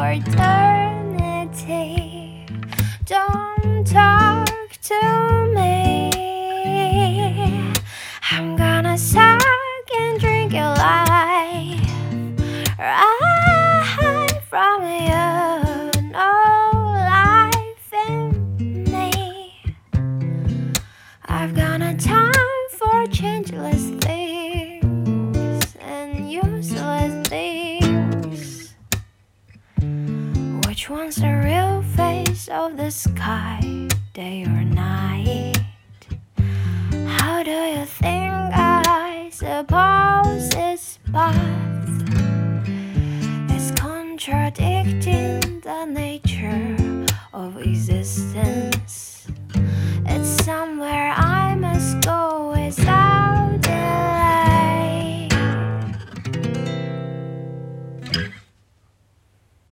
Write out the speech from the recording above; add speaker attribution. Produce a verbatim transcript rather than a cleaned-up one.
Speaker 1: for eternity. Don't talk to me. I'm gonna suck and drink your life right from you. No life in me. I've got a time for changeless things and useless things. Which one's the real face of the sky, day or night? How do you think I suppose it's both? It's contradicting the nature of existence. It's somewhere I